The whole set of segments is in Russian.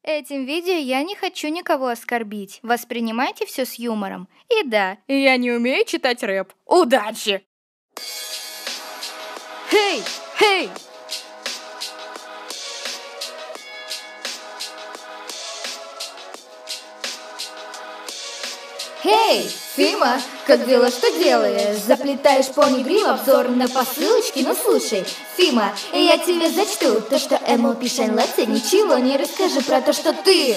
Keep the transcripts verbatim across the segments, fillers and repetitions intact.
Этим видео я не хочу никого оскорбить. Воспринимайте все с юмором. И да, я не умею читать рэп. Удачи! Хей! Хей! Эй, Фима, как дела, что делаешь? Заплетаешь пони грив, обзор на посылочки? Ну слушай, Фима, я тебе зачту то, что эм эл пи Shine Latte. Ничего не расскажи про то, что ты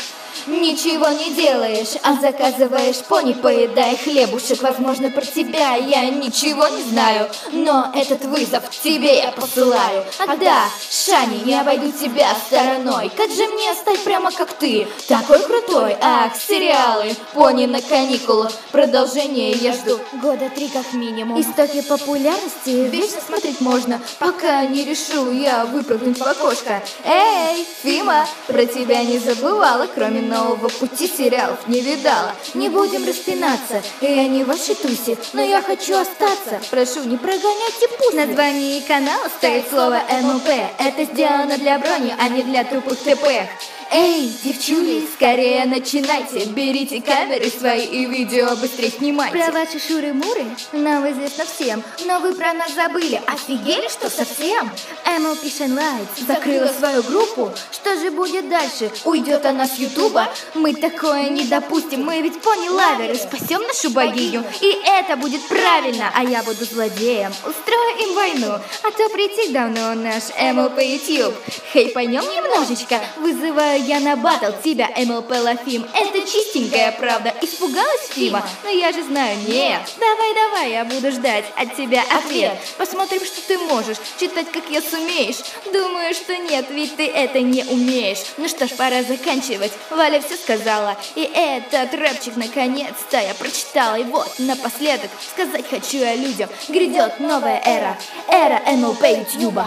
ничего не делаешь, а заказываешь пони, поедая хлебушек. Возможно, про тебя я ничего не знаю, но этот вызов тебе я посылаю. Ах да, Шани, не обойду тебя стороной. Как же мне стать прямо как ты, такой крутой? Ах, сериалы, пони на каникулах, продолжение я жду года три как минимум. Истоки популярности вечно смотреть можно, пока не решу я выпрыгнуть в окошко. Эй, Фима, про тебя не забывала, кроме нового пути сериалов не видала. Не будем распинаться, я не в вашей тусе, но я хочу остаться. Прошу, не прогоняйте пусть. В названии канала стоит слово эм эл пи. Это сделано для брони, а не для тупых ТП. Эй, девчули, скорее начинайте. Берите камеры свои и видео быстрее снимайте. Про ваши шуры-муры нам известно всем, но вы про нас забыли. Офигели, что совсем? эм эл пи Shine Latte закрыла свою группу. Что же будет дальше? Уйдет она с ютуба? Мы такое не допустим. Мы ведь пони-лаверы, спасем нашу богиню. И это будет правильно. А я буду злодеем, устрою им войну. А то прийти давно наш эм эл пи YouTube. Хей, пойдем немножечко. Вызываю я на батл тебя, эм эл пи Лафим. Это чистенькая правда. Испугалась, Фима? Но я же знаю, нет. Давай, давай, я буду ждать от тебя ответ. Посмотрим, что ты можешь читать, как я сумеешь. Думаю, что нет, ведь ты это не умеешь. Ну что ж, пора заканчивать. Валя все сказала. И этот рэпчик наконец-то я прочитала. И вот, напоследок, сказать хочу я людям. Грядет новая эра. Эра эм эл пи Ютуба.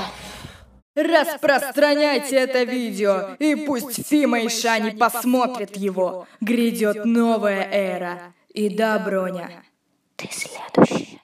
Распространяйте это видео, и пусть Фима и Шани посмотрят его. Грядет новая эра. И да, Броня, Ты следующий.